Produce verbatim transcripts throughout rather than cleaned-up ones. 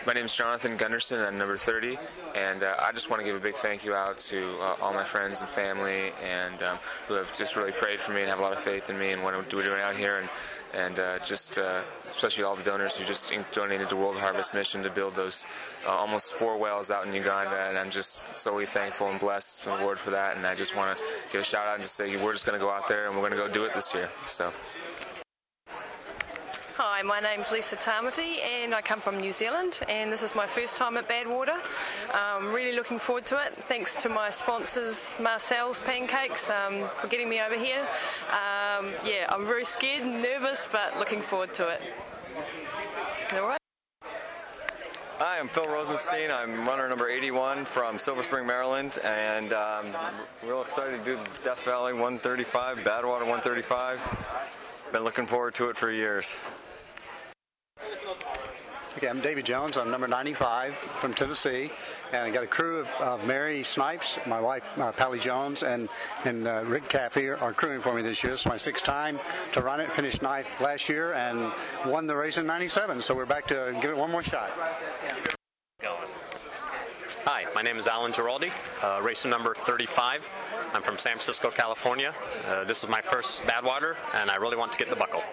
My name is Jonathan Gunderson. I'm number thirty, and uh, I just want to give a big thank you out to uh, all my friends and family, and um, who have just really prayed for me and have a lot of faith in me and what we're doing out here, and and uh, just uh, especially all the donors who just donated to World Harvest Mission to build those uh, almost four wells out in Uganda, and I'm just solely thankful and blessed from the Lord for that. And I just want to give a shout out and just say we're just going to go out there and we're going to go do it this year. So. Hi, my name's Lisa Tamati and I come from New Zealand, and this is my first time at Badwater. I'm really looking forward to it. Thanks to my sponsors, Marcel's Pancakes, um, for getting me over here. Um, yeah, I'm very scared and nervous, but looking forward to it. All right. Hi, I'm Phil Rosenstein. I'm runner number eighty-one from Silver Spring, Maryland, and um, real excited to do Death Valley one thirty-five, Badwater one thirty-five. Been looking forward to it for years. Okay, I'm David Jones. I'm number ninety-five from Tennessee, and I got a crew of uh, Mary Snipes, my wife uh, Pally Jones, and and uh, Rick Caffey are crewing for me this year. It's my sixth time to run it. Finished ninth last year and won the race in ninety-seven. So we're back to give it one more shot. Hi, my name is Alan Giraldi, uh, racer number thirty-five. I'm from San Francisco, California. Uh, this is my first Badwater, and I really want to get the buckle.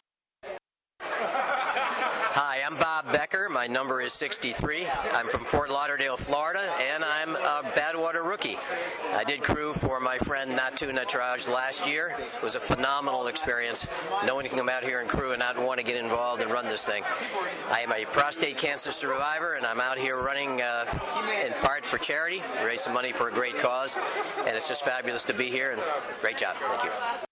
Hi, I'm Bob Becker. My number is sixty-three. I'm from Fort Lauderdale, Florida, and I'm a Badwater rookie. I did crew for my friend Natu Natraj last year. It was a phenomenal experience. No one can come out here and crew and not want to get involved and run this thing. I am a prostate cancer survivor, and I'm out here running uh, in part for charity, raise some money for a great cause, and it's just fabulous to be here, and great job. Thank you.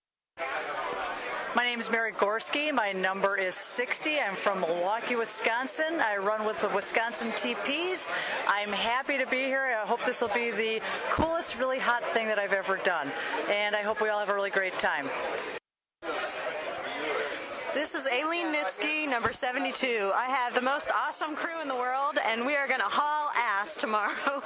My name is Mary Gorski. My number is sixty. I'm from Milwaukee, Wisconsin. I run with the Wisconsin T Ps. I'm happy to be here. I hope this will be the coolest, really hot thing that I've ever done. And I hope we all have a really great time. This is Aileen Nitsky, number seventy-two. I have the most awesome crew in the world, and we are going to haul ass tomorrow.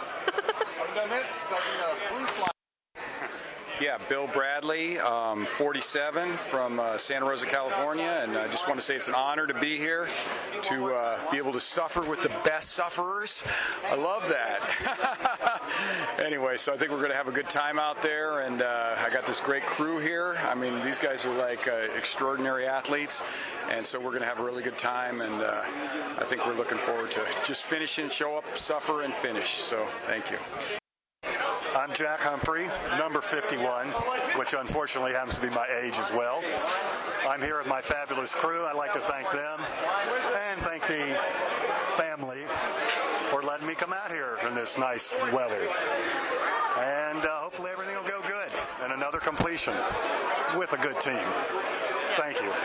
Yeah, Bill Bradley, um, forty-seven, from uh, Santa Rosa, California, and I just want to say it's an honor to be here, to uh, be able to suffer with the best sufferers. I love that. Anyway, so I think we're going to have a good time out there, and uh, I got this great crew here. I mean, these guys are like uh, extraordinary athletes, and so we're going to have a really good time, and uh, I think we're looking forward to just finishing, show up, suffer, and finish. So thank you. I'm Jack Humphrey, number fifty-one, which unfortunately happens to be my age as well. I'm here with my fabulous crew. I'd like to thank them and thank the family for letting me come out here in this nice weather. And uh, hopefully everything will go good and another completion with a good team. Thank you.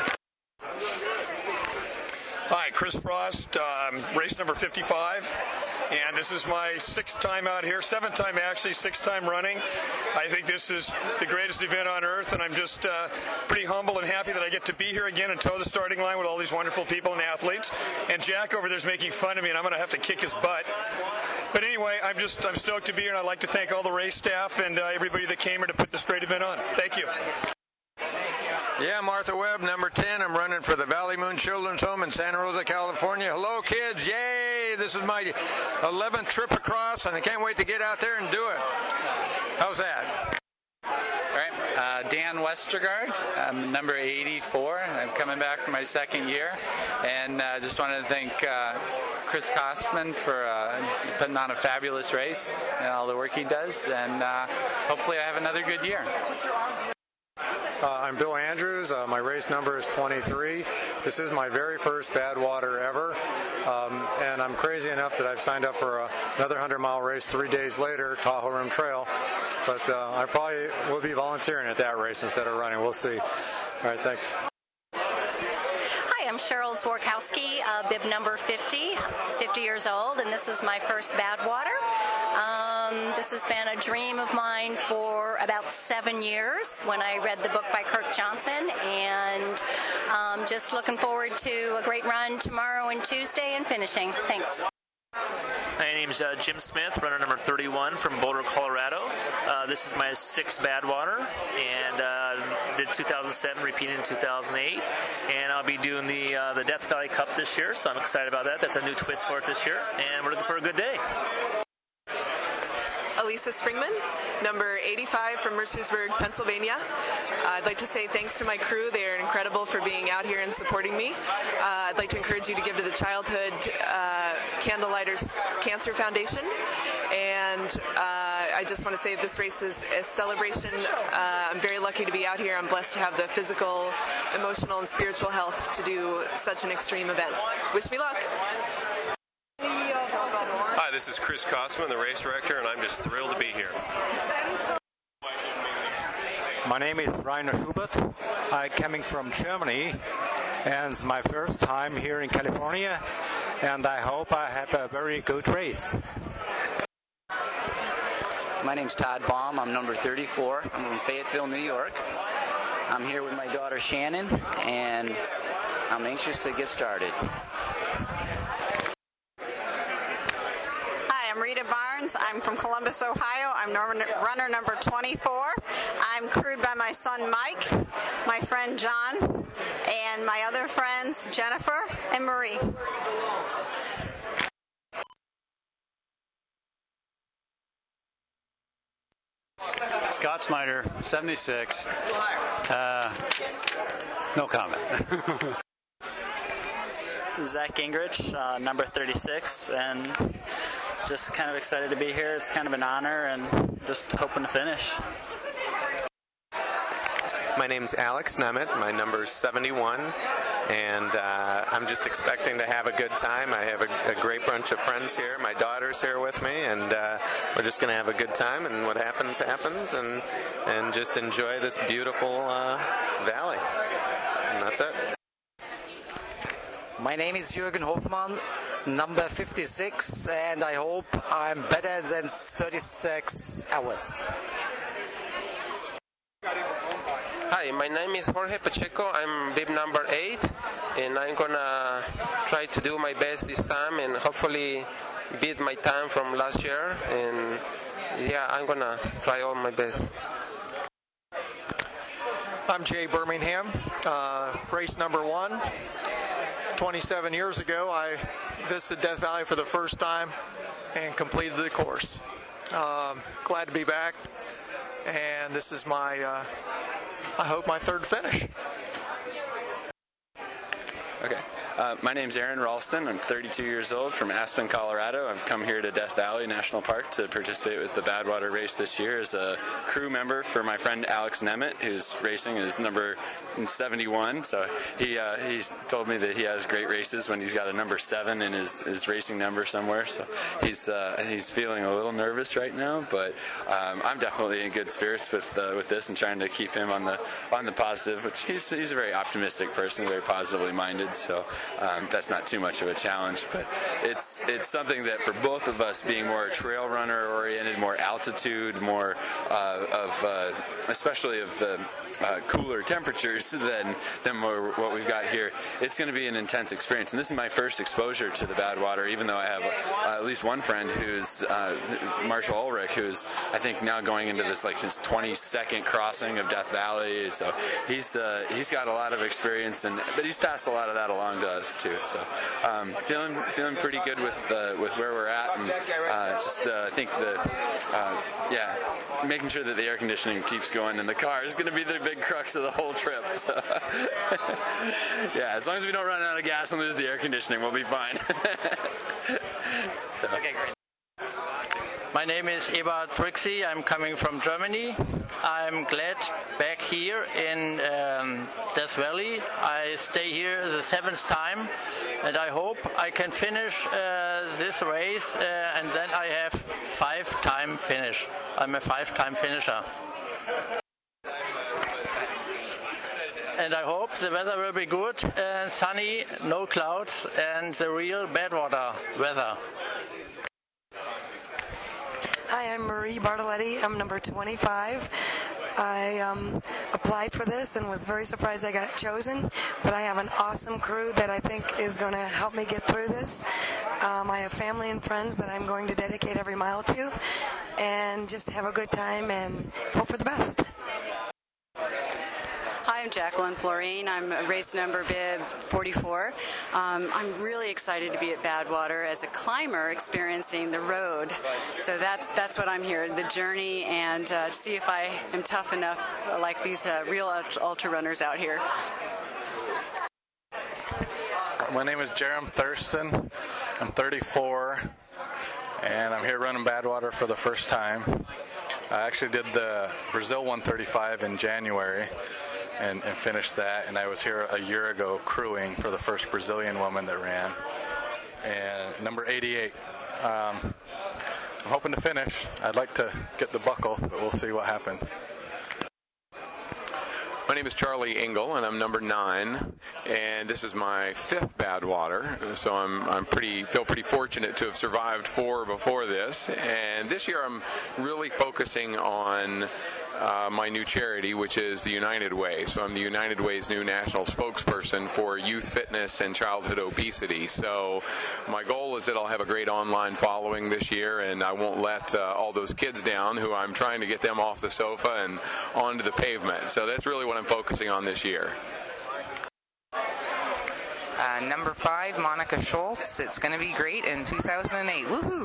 Hi, Chris Frost, um, race number fifty-five, and this is my sixth time out here, seventh time actually, sixth time running. I think this is the greatest event on earth, and I'm just uh, pretty humble and happy that I get to be here again and toe the starting line with all these wonderful people and athletes. And Jack over there is making fun of me, and I'm going to have to kick his butt. But anyway, I'm just I'm stoked to be here, and I'd like to thank all the race staff and uh, everybody that came here to put this great event on. Thank you. Yeah, Martha Webb, number ten. I'm running for the Valley Moon Children's Home in Santa Rosa, California. Hello, kids. Yay! This is my eleventh trip across, and I can't wait to get out there and do it. How's that? All right, uh, Dan Westergaard, I'm number eighty-four. I'm coming back for my second year, and I uh, just wanted to thank uh, Chris Kostman for uh, putting on a fabulous race and all the work he does, and uh, hopefully I have another good year. Uh, I'm Bill Andrews. Uh, my race number is twenty-three. This is my very first Badwater ever, um, and I'm crazy enough that I've signed up for a, another hundred-mile race three days later, Tahoe Rim Trail. But uh, I probably will be volunteering at that race instead of running. We'll see. All right, thanks. Hi, I'm Cheryl Zworkowski, uh, bib number fifty, fifty years old, and this is my first Badwater. Um, this has been a dream of mine for about seven years when I read the book by Kirk Johnson, and um, just looking forward to a great run tomorrow and Tuesday and finishing. Thanks. My name's uh, Jim Smith, runner number thirty-one from Boulder, Colorado. Uh, this is my sixth Badwater, and uh, did two thousand seven, repeated in two thousand eight, and I'll be doing the uh, the Death Valley Cup this year, so I'm excited about that. That's a new twist for it this year, and we're looking for a good day. Elisa Springman, number eighty-five from Mercersburg, Pennsylvania. Uh, I'd like to say thanks to my crew. They are incredible for being out here and supporting me. Uh, I'd like to encourage you to give to the Childhood uh, Candlelighters Cancer Foundation. And uh, I just want to say this race is a celebration. Uh, I'm very lucky to be out here. I'm blessed to have the physical, emotional, and spiritual health to do such an extreme event. Wish me luck. Hi, this is Chris Kosman, the race director, and I'm just thrilled to be here. My name is Rainer Schubert. I'm coming from Germany, and it's my first time here in California, and I hope I have a very good race. My name's Todd Baum. I'm number thirty-four. I'm from Fayetteville, New York. I'm here with my daughter Shannon, and I'm anxious to get started. I'm Rita Barnes. I'm from Columbus, Ohio. I'm runner number twenty-four. I'm crewed by my son Mike, my friend John, and my other friends Jennifer and Marie. Scott Snyder, seventy-six. Uh, no comment. Zach Gingrich, uh, number thirty-six, and just kind of excited to be here. It's kind of an honor, and just hoping to finish. My name's Alex Nemeth. My number's seventy-one, and uh, I'm just expecting to have a good time. I have a, a great bunch of friends here. My daughter's here with me, and uh, we're just going to have a good time, and what happens, happens, and, and just enjoy this beautiful uh, valley. And that's it. My name is Jürgen Hofmann, number fifty-six, and I hope I'm better than thirty-six hours. Hi, my name is Jorge Pacheco. I'm bib number eight, and I'm gonna try to do my best this time and hopefully beat my time from last year. And yeah, I'm gonna try all my best. I'm Jay Birmingham, uh, race number one. twenty-seven years ago, I visited Death Valley for the first time and completed the course. Um, glad to be back, and this is my, uh, I hope, my third finish. Okay. Uh, my name's Aaron Ralston. I'm thirty-two years old from Aspen, Colorado. I've come here to Death Valley National Park to participate with the Badwater race this year as a crew member for my friend Alex Nemeth, who's racing his number seventy-one. So he uh, he's told me that he has great races when he's got a number seven in his, his racing number somewhere. So he's uh, he's feeling a little nervous right now, but um, I'm definitely in good spirits with uh, with this and trying to keep him on the on the positive. Which he's he's a very optimistic person, very positively minded. So. Um, that's not too much of a challenge, but it's it's something that for both of us, being more trail runner oriented, more altitude, more uh, of uh, especially of the uh, cooler temperatures than than more what we've got here, it's going to be an intense experience. And this is my first exposure to the Badwater, even though I have uh, at least one friend who's uh, Marshall Ulrich, who's I think now going into this like his twenty-second crossing of Death Valley. So he's uh, he's got a lot of experience, and but he's passed a lot of that along to us too. So um, feeling feeling pretty good with uh, with where we're at, and uh, just uh, I think the uh, yeah making sure that the air conditioning keeps going in the car is going to be the big crux of the whole trip. So yeah, as long as we don't run out of gas and lose the air conditioning, we'll be fine. So. Okay, great. My name is Ebert Frixi. I'm coming from Germany. I'm glad back here in um, Death Valley. I stay here the seventh time, and I hope I can finish uh, this race, uh, and then I have five-time finish. I'm a five-time finisher. And I hope the weather will be good, uh, sunny, no clouds, and the real Badwater weather. Hi, I'm Marie Bartoletti. I'm number twenty-five. I um, applied for this and was very surprised I got chosen, but I have an awesome crew that I think is going to help me get through this. Um, I have family and friends that I'm going to dedicate every mile to, and just have a good time and hope for the best. Hi, I'm Jacqueline Florine. I'm race number bib forty-four. Um, I'm really excited to be at Badwater as a climber experiencing the road. So that's that's what I'm here, the journey, and uh, see if I am tough enough uh, like these uh, real ultra runners out here. My name is Jerem Thurston. I'm thirty-four, and I'm here running Badwater for the first time. I actually did the Brazil one thirty-five in January and, and finished that, and I was here a year ago crewing for the first Brazilian woman that ran. And number eighty-eight. Um, I'm hoping to finish. I'd like to get the buckle, but we'll see what happens. My name is Charlie Engel, and I'm number nine, and this is my fifth Badwater, so I'm I'm pretty feel pretty fortunate to have survived four before this. And this year I'm really focusing on uh, my new charity, which is the United Way. So I'm the United Way's new national spokesperson for youth fitness and childhood obesity. So my goal is that I'll have a great online following this year, and I won't let uh, all those kids down who I'm trying to get them off the sofa and onto the pavement. So that's really what I'm focusing on this year. Uh, number five, Monica Schultz. It's going to be great in two thousand eight. Woohoo!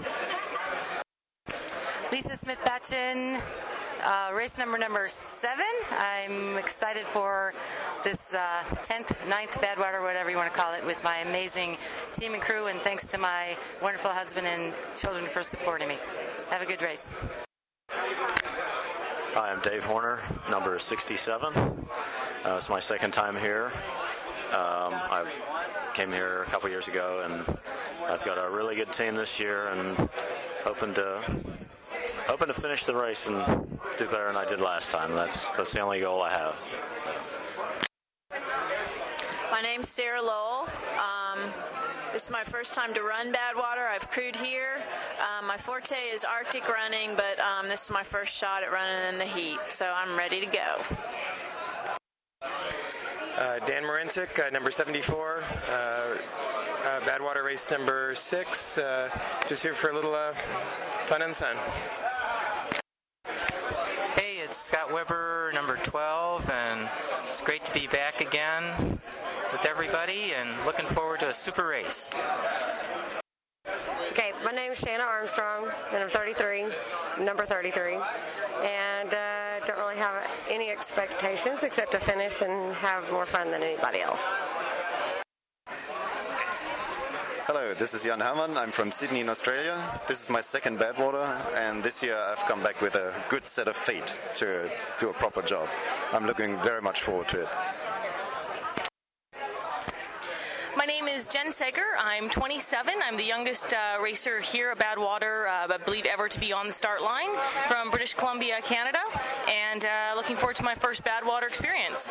Lisa Smith-Batchin, uh, race number number seven. I'm excited for this uh, tenth, ninth Badwater, whatever you want to call it, with my amazing team and crew, and thanks to my wonderful husband and children for supporting me. Have a good race. Hi, I'm Dave Horner, number sixty-seven. Uh, it's my second time here. Um, I came here a couple years ago, and I've got a really good team this year, and hoping to hoping to finish the race and do better than I did last time. That's that's the only goal I have. My name's Sarah Lowell. Um, this is my first time to run Badwater. I've crewed here. Um, my forte is Arctic running, but um, this is my first shot at running in the heat, so I'm ready to go. Uh, Dan Marincic, uh, number seventy-four, uh, uh, Badwater race number six, uh, just here for a little uh, fun and sun. Hey, it's Scott Weber, number twelve, and it's great to be back again with everybody and looking forward to a super race. Okay, my name is Shanna Armstrong, and I'm thirty-three, number thirty-three, and uh, don't really have any expectations except to finish and have more fun than anybody else. Hello, this is Jan Herman. I'm from Sydney in Australia. This is my second Badwater, and this year I've come back with a good set of feet to do a proper job. I'm looking very much forward to it. My name is Jen Sager. I'm twenty-seven. I'm the youngest uh, racer here at Badwater, uh, I believe ever to be on the start line, from British Columbia, Canada, and uh, looking forward to my first Badwater experience.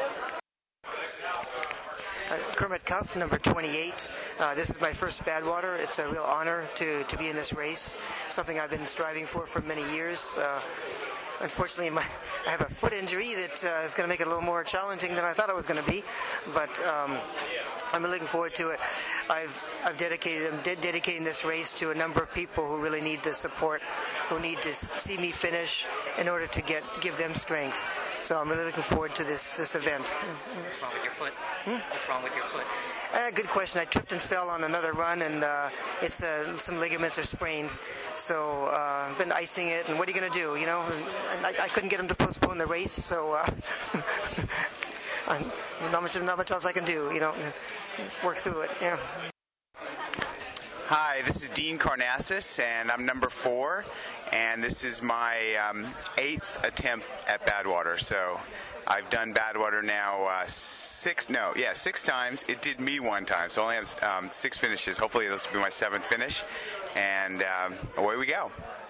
Uh, Kermit Cuff, number twenty-eight. Uh, this is my first Badwater. It's a real honor to, to be in this race, something I've been striving for for many years. Uh, unfortunately, my, I have a foot injury that uh, is going to make it a little more challenging than I thought it was going to be, but um, I'm looking forward to it. I've I've dedicated I'm de- dedicating this race to a number of people who really need the support, who need to see me finish in order to get give them strength. So I'm really looking forward to this this event. What's wrong with your foot? Hmm? What's wrong with your foot? Uh, good question. I tripped and fell on another run, and uh, it's uh, some ligaments are sprained. So uh, I've been icing it, and what are you going to do? You know, and I, I couldn't get them to postpone the race, so uh, I'm, not much not much else I can do. You know, work through it. Yeah. Hi, this is Dean Carnassus, and I'm number four, and this is my um, eighth attempt at Badwater. So I've done Badwater now uh, six, no, yeah, six times. It did me one time, so I only have um, six finishes. Hopefully this will be my seventh finish, and um, away we go.